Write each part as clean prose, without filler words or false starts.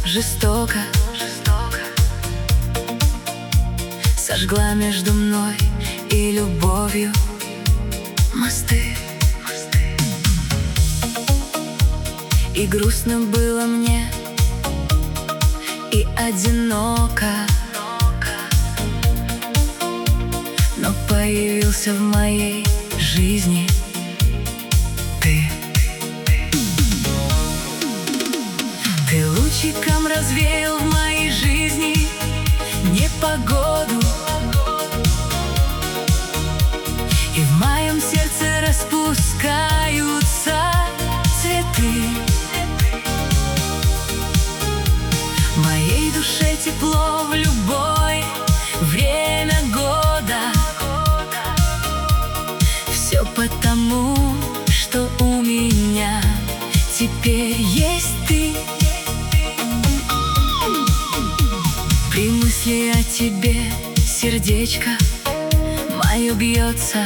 жестоко сожгла между мной и любовью мосты. И грустно было мне, и одиноко, но появился в моей жизни ты. Ты лучиком развеял в моей жизни непогоду, и в моем сердце распускаются цветы. В моей душе тепло в любое время года. Все потому, что у меня теперь есть ты. При мысли о тебе сердечко мое бьется.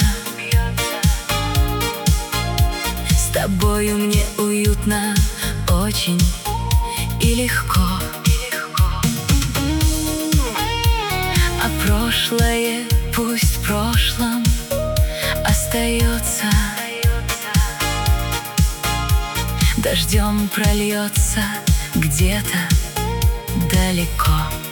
С тобою мне уютно очень и легко. А прошлое пусть в прошлом остается. Дождем прольется где-то далеко.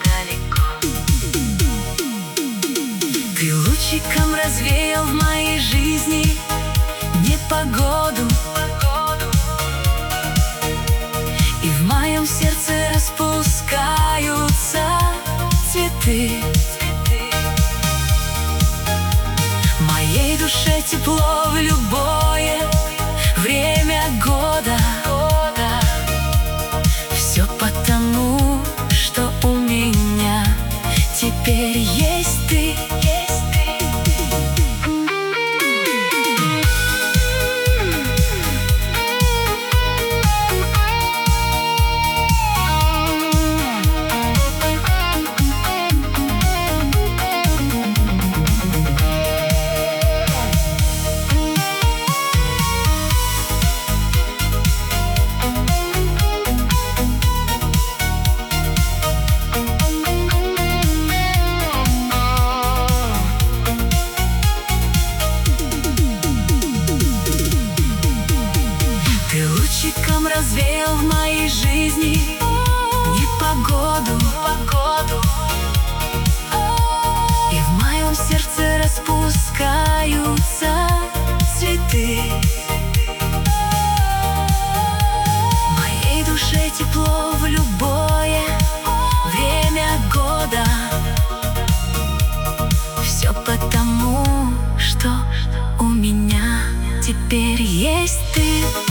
Ты лучиком развеял в моей жизни непогоду, и в моем сердце распускаются цветы. В моей душе тепло в любое время года. Все потому, что у меня теперь есть ты. Лучиком развеял в моей жизни непогоду, и в моем сердце распускаются цветы. В моей душе тепло в любое время года. Все потому, что у меня теперь есть ты.